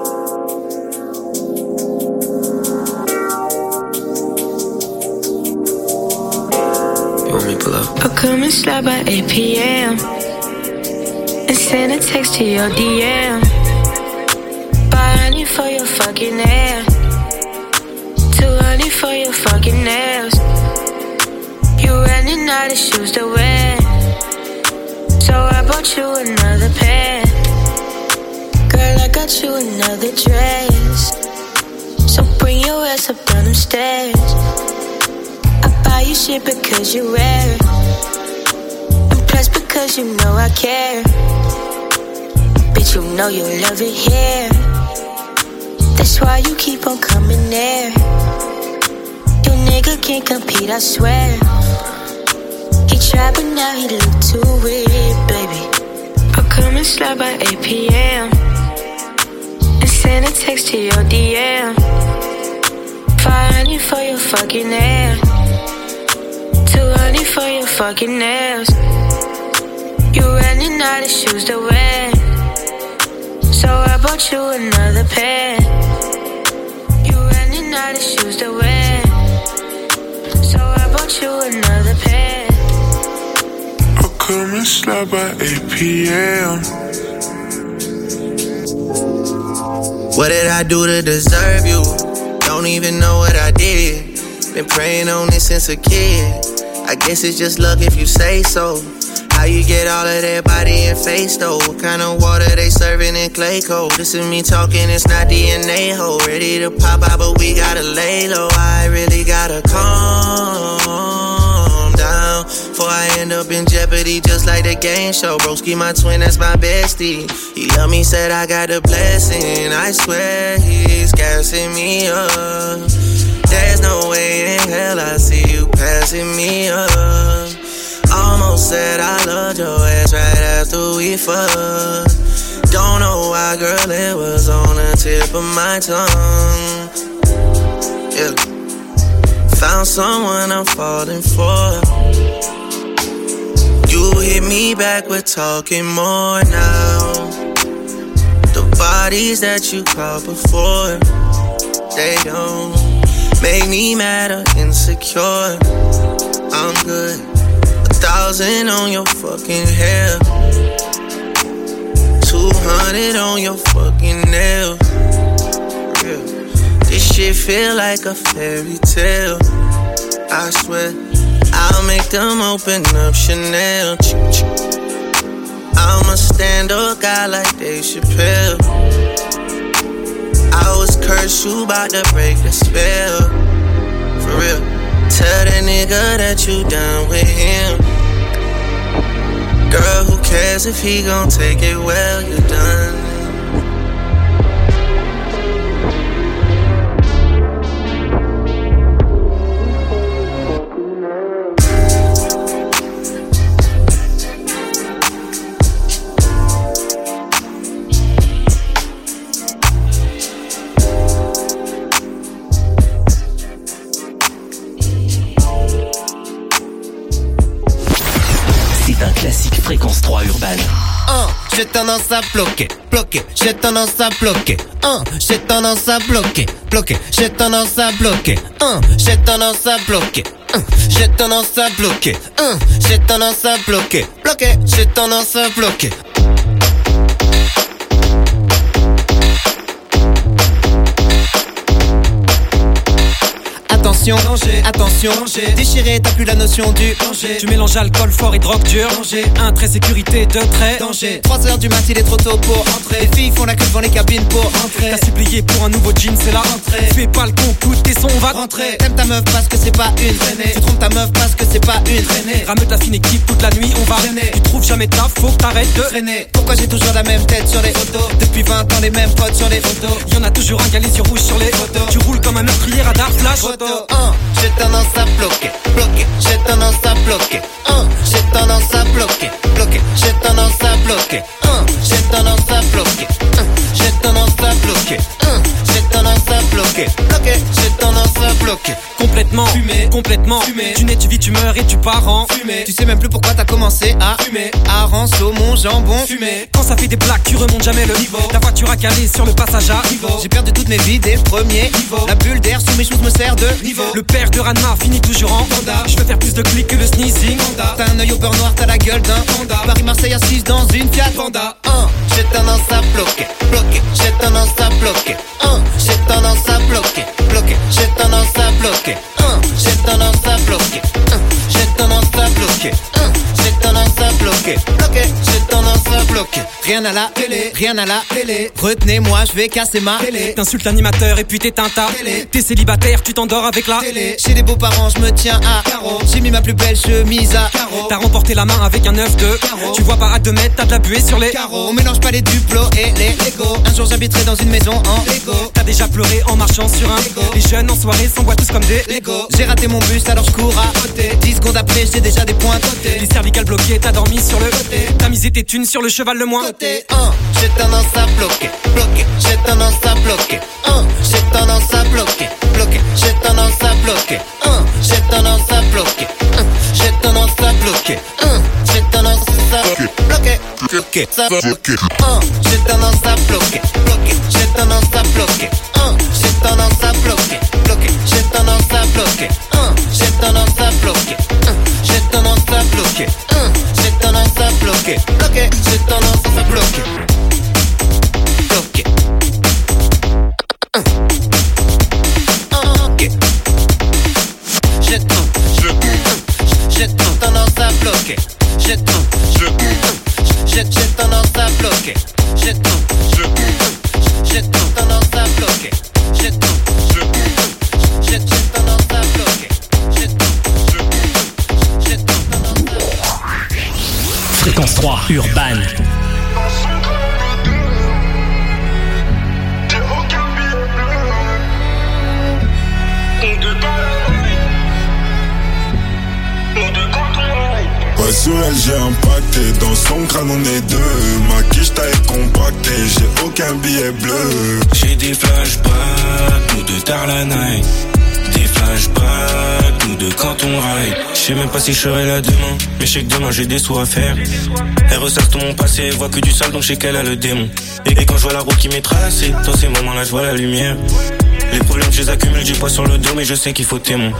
I'll come and slide by 8 p.m. and send a text to your DM. Buy honey for your fucking hair, too honey for your fucking nails. You running out of shoes to wear, so I bought you another pair. Girl, I got you another dress, so bring your ass up down them stairs. I buy you shit because you wear it, and plus because you know I care. Bitch, you know you love it here, that's why you keep on coming there. Your nigga can't compete, I swear. He tried but now he look too weird, baby. I'll come and slide by 8 p.m. and send a text to your DM. Buy honey for your fucking hair, too honey for your fucking nails. You running out of shoes to wear, so I bought you another pair. You running out of shoes to wear, so I bought you another pair. I'll come and slide by 8 p.m. What did I do to deserve you? Don't even know what I did. Been praying on this since a kid. I guess it's just luck if you say so. How you get all of that body and face though? What kind of water they serving in clay cold? This is me talking, it's not DNA ho. Ready to pop out but we gotta lay low. I really gotta calm down before I end up in jeopardy just like the game show. Broski my twin, that's my bestie. He love me, said I got a blessing. I swear he's gassing me up. There's no way in hell I see you passing me up. Almost said I loved your ass right after we fucked. Don't know why, girl, it was on the tip of my tongue. Yeah. Found someone I'm falling for. You hit me back, we're talking more now. The bodies that you caught before, they don't make me mad or insecure. I'm good. 1,000 on your fucking hair, 200 on your fucking nails. Yeah. This shit feel like a fairy tale. I swear, I'll make them open up Chanel. I'm a stand-up guy like Dave Chappelle. I was cursed, you bout to break the spell. For real. Tell that nigga that you down with him. Girl, who cares if he gon' take it well, you're done. Fréquence 3 Urban. J'ai tendance à bloquer, bloquer, j'ai tendance à bloquer. J'ai tendance à bloquer, bloquer, j'ai tendance à bloquer. J'ai tendance à bloquer, j'ai tendance à bloquer. J'ai tendance à bloquer, bloquer, j'ai tendance à bloquer. Attention, danger, attention, danger. Déchiré, t'as plus la notion du danger. Tu mélanges alcool fort et drogue dure. Danger. Un trait sécurité, 2 traits. Danger. 3h du mat, il est trop tôt pour entrer. Les filles font la queue devant les cabines pour entrer. T'as supplié pour un nouveau jean, c'est la rentrée. Fais pas le con, coûte tes sons, on va rentrer. T'aimes ta meuf parce que c'est pas une traînée. Tu trompes ta meuf parce que c'est pas une traînée. Rameute la fine équipe toute la nuit, on va traîner. Tu trouves jamais ta, faut que t'arrêtes de traîner. Pourquoi j'ai toujours la même tête sur les photos? Depuis 20 ans temps les mêmes potes sur les photos. Y'en a toujours un qui a les yeux rouges sur les photos. Tu roules comme un meurtrier radar flash photo. J'ai tendance à bloquer, bloquer. J'ai tendance à bloquer. J'ai tendance à bloquer, bloquer. J'ai tendance à bloquer. J'ai tendance à bloquer. J'ai tendance à bloquer. J'ai tendance à bloquer, bloquer. J'ai tendance à bloquer. Complètement fumé, complètement fumé. Tu nais, tu vis, tu meurs et tu pars en fumée. Tu sais même plus pourquoi t'as commencé à fumer. Hareng, saumon, jambon, fumé. Quand ça fait des plaques, tu remontes jamais le niveau. Ta voiture a calé sur le passage à niveau. J'ai perdu toutes mes vies des premiers niveaux. La bulle d'air sous mes choses me sert de niveau. Le père de Ranma finit toujours en Honda. Je veux faire plus de clics que le sneezing Honda. T'as un œil au beurre noir, t'as la gueule d'un Honda. Paris-Marseille assise dans une Fiat Panda. J'ai tendance à bloquer, bloquer. J'ai tendance à bloquer. J'ai tendance à bloquer, bloquer. J'ai tendance à bloquer. J'ai tendance à bloquer. J'ai tendance à bloquer. J'ai tendance à bloquer, bloquer. J'ai tendance à bloquer. Rien à la télé, rien à la télé. Retenez-moi, je vais casser ma télé. T'insultes l'animateur et puis t'éteins ta télé. T'es célibataire, tu t'endors avec la télé. Chez les beaux-parents, je me tiens à carreau. J'ai mis ma plus belle chemise à carreau. T'as remporté la main avec un œuf de carreau. Tu vois pas à 2 mètres, t'as de la buée sur les carreaux. On mélange pas les duplos et les Lego. Un jour j'habiterai dans une maison en Lego. T'as déjà pleuré en marchant sur un Lego. Les jeunes en soirée s'envoient tous comme des Lego. J'ai raté mon bus alors je cours à côté. 10 secondes après j'ai déjà des points côté. Les cervicales bloquées, t'as dormi sur le côté. T'as misé tes thunes sur le cheval le moins côté. J'ai tendance à bloquer, bloquer. J'ai tendance à bloquer. J'ai tendance à bloquer, bloquer. J'ai tendance à bloquer. J'ai tendance à bloquer. J'ai tendance à bloquer. J'ai tendance à bloquer, bloquer. J'ai tendance à bloquer, bloquer. J'ai tendance à bloquer. J'ai tendance à bloquer, bloquer. J'ai tendance à bloquer. J'ai tendance à bloquer. J'ai tendance à bloquer. J'ai tendance à bloquer, bloquer. J'ai tendance à bloquer. Bloquer. J'ai tendance à bloquer. J'ai tendance à bloquer. J'ai tendance à bloquer. J'ai tendance à bloquer. Fréquence 3 Urban. Ouais, sur elle j'ai impacté, dans son crâne on est deux. Ma quiche taille compactée, j'ai aucun billet bleu. J'ai des flashbacks, nous deux tard la night. Des flashbacks, nous deux quand on ride. Je sais même pas si je serai là demain, mais je sais que demain j'ai des sous à faire. Elle ressasse tout mon passé, voit que du sale donc je sais qu'elle a le démon. Et quand je vois la route qui m'est tracée, dans ces moments là je vois la lumière. Les problèmes je les accumule, j'ai pas sur le dos mais je sais qu'il faut témoin.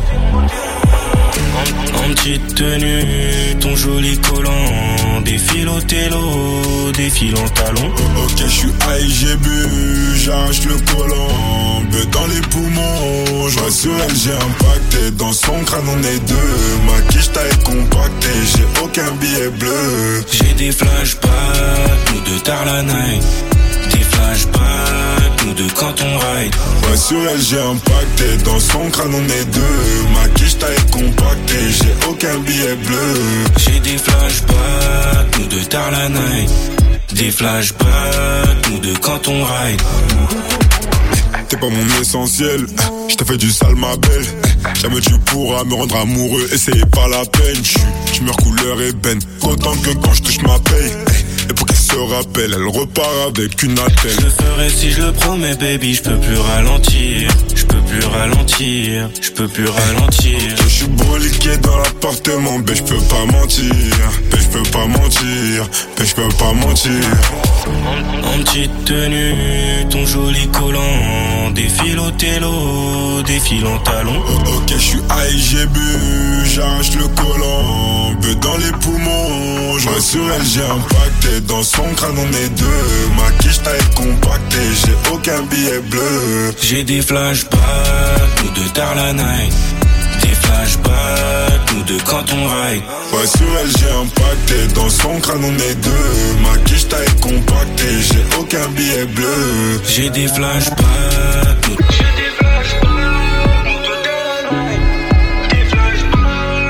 En petite tenue, ton joli collant, défile au télo, défile en talon. Ok, je suis high, j'ai bu, j'arrache le collant, beu dans les poumons. Je sur elle, j'ai impacté, dans son crâne on est deux. Ma quiche taille compactée, j'ai aucun billet bleu. J'ai des flashbacks, nous deux tard la night. Des flashbacks, nous deux quand on ride. Ouais, sur elle j'ai impacté, dans son crâne on est deux. Ma quiche taille compactée, j'ai aucun billet bleu. J'ai des flashbacks, nous deux tard la night. Des flashbacks, nous deux quand on ride. T'es pas mon essentiel, je t'ai fait du sale ma belle. Jamais tu pourras me rendre amoureux, et c'est pas la peine. Je meurs couleur ébène, autant que quand je touche ma paye. Et pour qu'elle se rappelle, elle repart avec une attelle. Je le ferai si je le promets baby, je peux plus ralentir. Je peux plus ralentir, je peux plus ralentir. Je suis broliqué dans l'appartement, ben je peux pas mentir. Ben je peux pas mentir, ben je peux pas mentir. En petite tenue, ton joli collant, défile au télo, défile en talon. Ok, je suis high, j'ai bu, j'arrache le collant, beu dans les poumons. Je sur elle, j'ai impacté, dans son crâne on est deux. Ma quiche taille compactée, j'ai aucun billet bleu. J'ai des flashbacks, nous deux tard la night. Des flashbacks, nous deux quand on ride. Ouais, sur elle j'ai impacté, dans son crâne on est deux. Ma quiche taille compactée, j'ai aucun billet bleu. J'ai des flashbacks,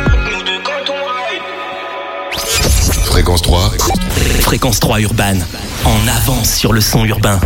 Fréquence 3 Urban. En avance sur le son urbain.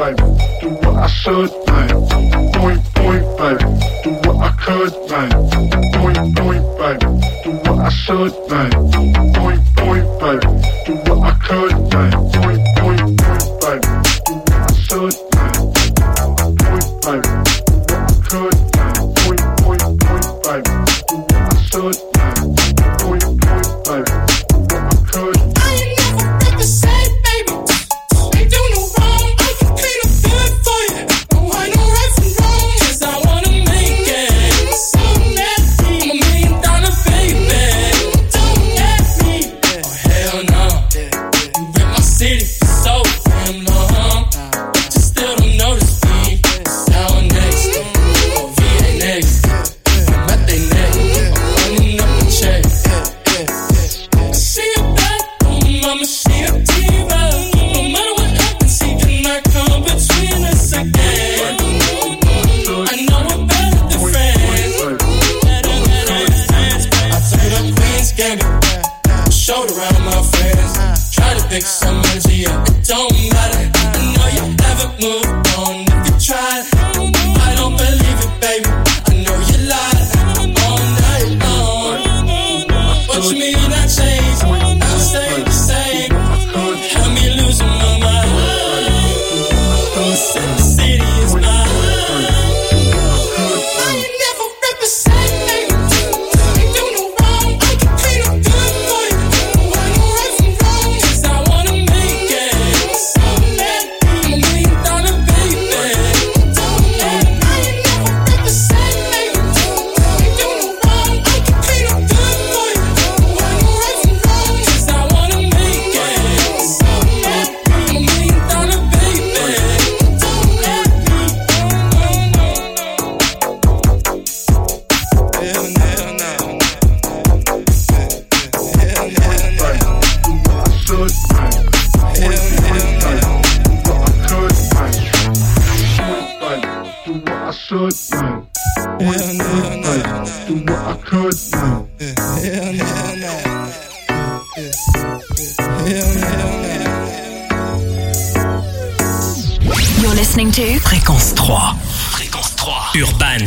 You're listening to Fréquence 3. Fréquence 3. Urban.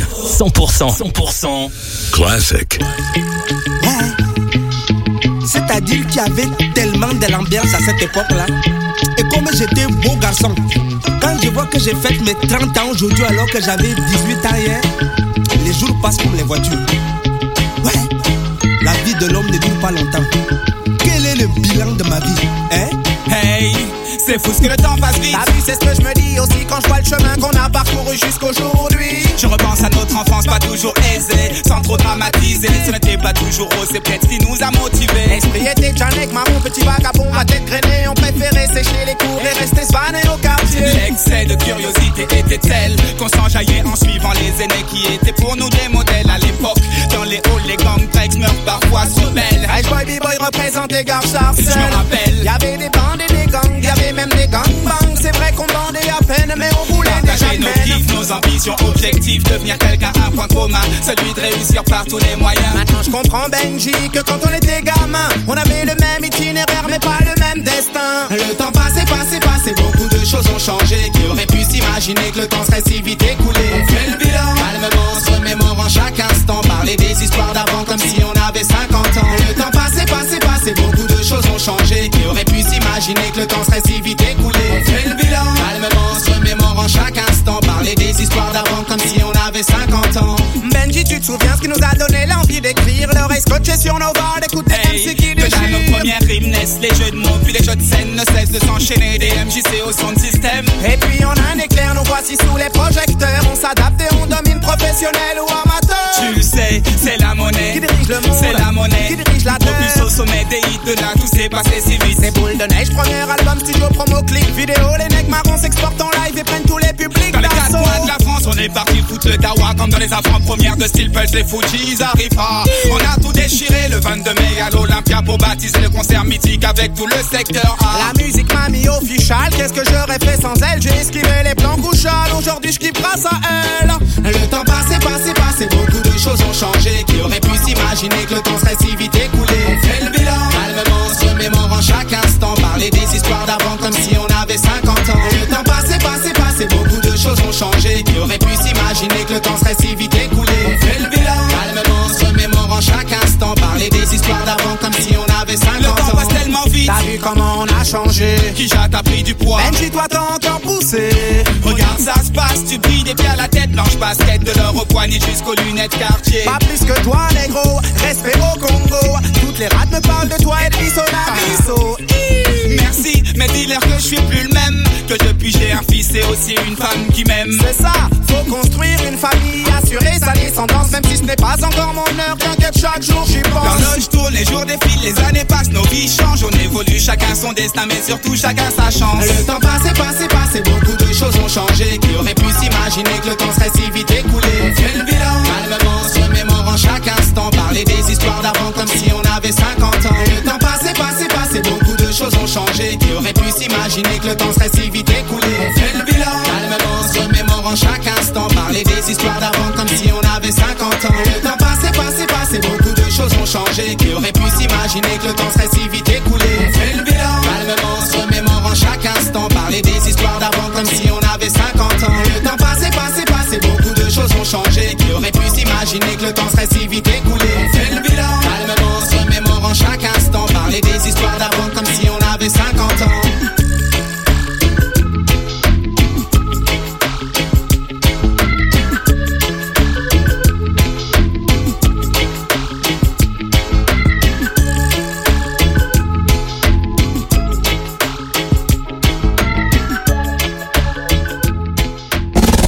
100%. Classic. C'est-à-dire qu'il y avait tellement de l'ambiance à cette époque-là. Et comme j'étais beau garçon, quand je vois que j'ai fait mes 30 ans aujourd'hui alors que j'avais 18 ans hier, les jours passent comme les voitures. Ouais, la vie de l'homme ne dure pas longtemps. Quel est le bilan de ma vie, hein? Hey, c'est fou ce que le temps passe vite. T'as vu, c'est ce que je me dis aussi quand je vois le chemin qu'on a parcouru jusqu'aujourd'hui. Je repense à notre enfance pas toujours aisée, sans trop dramatiser. Ce n'était pas toujours rose, c'est peut-être ce qui nous a motivés. L'esprit était Janek, marron, petit vagabond, à tête grainée. On préférait sécher les cours et rester svané au quartier. L'excès de curiosité était tel qu'on s'enjaillait en suivant les aînés qui étaient pour nous des modèles à l'époque. Dans les halls, les gangs breaks meurent parfois se rebellent. Hey, boy, b-boy représente les gars charcels. Je me rappelle, y'avait des bandes et des gangs, y'avait même des gangbangs. C'est vrai qu'on bandait à peine, mais on voulait déjà nos kiffs, nos ambitions, objectifs, devenir quelqu'un, un point commun, celui de réussir par tous les moyens. Maintenant je comprends Benji, que quand on était gamin, on avait le même itinéraire mais pas le même destin. Le temps passé, beaucoup de choses ont changé. Qui aurait pu s'imaginer que le temps serait si vite écoulé? On fait le bilan, calmement, on se remémorant chaque instant, parler des histoires d'avant comme si on avait 50 ans. Le temps passé, beaucoup de choses ont changé. Qui aurait pu s'imaginer que le temps serait si vite écoulé? On fait le bilan, calmement, on se remémorant chaque instant, parler des histoires d'avant comme si on avait 50 ans. Benji, tu te souviens ce qui nous a donné l'envie d'écrire? L'oreille scotchée sur nos bords, d'écouter MC qui déchire. Que dans nos premières rimes naissent les jeux de mots, puis les jeux de scène ne cessent de s'enchaîner. Des MJC au son de système. Et puis on a un éclair, nous voici sous les projecteurs. On s'adapte et on domine, professionnel ou amateur. Tu le sais, c'est la monnaie qui dirige le monde, c'est la monnaie qui dirige la terre. Plus au sommet des hits, de là tout s'est passé si vite. C'est boule de neige, premier album, studio, promo, clip, vidéo. Les necks marrons s'exportent en live et prennent tous les publics. Dans les 4 coins de la France, on est parti foutre le dawa. Comme dans les avant-premières de Steel Pulse, les Fujis arrivent pas. On a tout déchiré le 22 mai à l'Olympia pour baptiser le concert mythique avec tout le secteur A. La musique m'a mis official, qu'est-ce que j'aurais fait sans elle? J'ai esquivé les plans couchales, aujourd'hui je kiffe grâce à elle. Le temps passé, beaucoup de choses ont changé. Qui aurait pu s'imaginer que le temps serait si vite écoulé? On fait le bilan, calmement, se remémorant chaque instant, parler des histoires d'avant comme si on avait changé. Kisha t'a pris du poids, Benji toi t'as encore poussé. Regarde ça se passe, tu brilles des pieds à la tête. Blanche basket de l'or au poignet jusqu'aux lunettes quartier. Pas plus que toi négro, respect au Congo. Toutes les rats me parlent de toi et de bisso la bisso. Merci, mes dealers que je suis plus le même. Que depuis j'ai un fils et aussi une femme qui m'aime. C'est ça, faut construire une famille, assurer sa descendance. Même si ce n'est pas encore mon heure, t'inquiète chaque jour j'y pense. L'horloge tourne, les jours défilent, les années passent, nos vies changent. On évolue, chacun son destin mais surtout chacun sa chance. Le temps passé, beaucoup de choses ont changé. Qui aurait pu s'imaginer que le temps serait si vite écoulé. On fait le bilan, calmement, se remémorant chaque instant. Parler des histoires d'avant comme si on avait 50 ans. Le temps passé, beaucoup de choses ont changé. Qui aurait pu s'imaginer que le temps serait si vite écoulé. On fait le bilan, calmement, se remémorant chaque instant. Parler des histoires d'avant comme si on avait 50 ans. Le temps passé, beaucoup de choses ont changé. Qui aurait pu s'imaginer que le temps serait si vite écoulé. On fait le bilan, calmement, se remémorant chaque instant. Parler des histoires d'avant comme si on avait 50 ans. Le temps passé, beaucoup de choses ont changé. Qui aurait pu s'imaginer que le temps